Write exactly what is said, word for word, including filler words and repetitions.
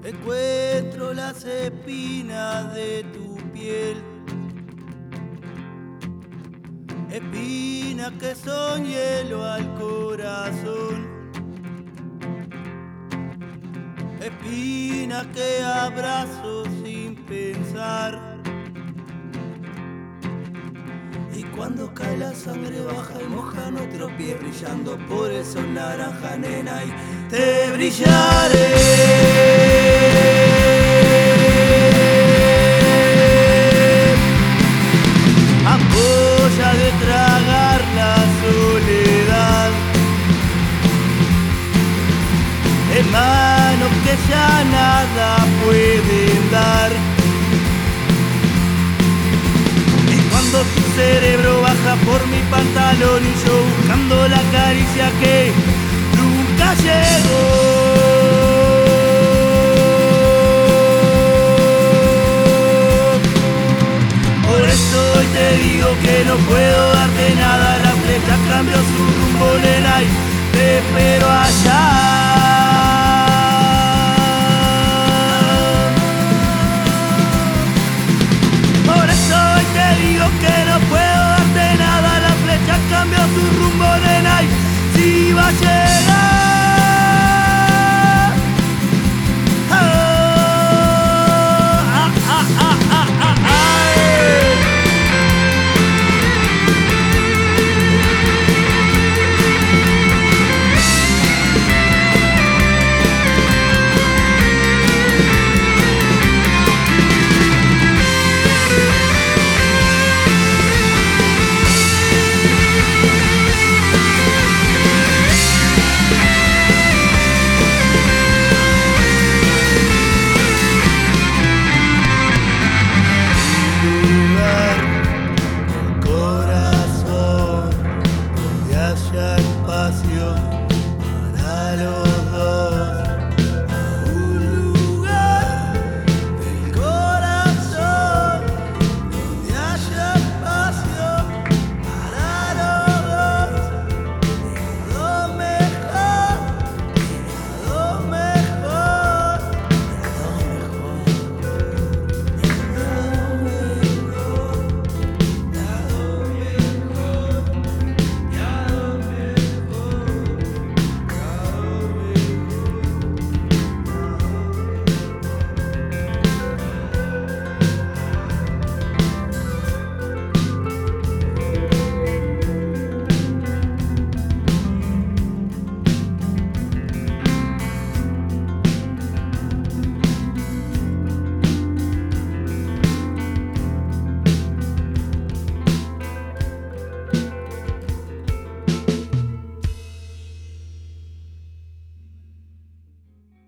Encuentro las espinas de tu piel, espinas que son hielo al corazón, espinas que abrazo sin pensar. Y cuando cae la sangre baja y moja nuestros pies brillando por el sol naranja, nena, y te brillaré. Ampolla de tragar la soledad, en manos que ya nada pueden dar. Y cuando tu cerebro baja por mi pantalón y yo buscando la caricia que nunca llegó. Por eso hoy te digo que no puedo darte nada, la flecha cambió su rumbo, nena, y te espero allá. Por eso hoy te digo que no puedo darte nada, la flecha cambió su rumbo, nena, y si va a llegar. Haya espacio para los dos.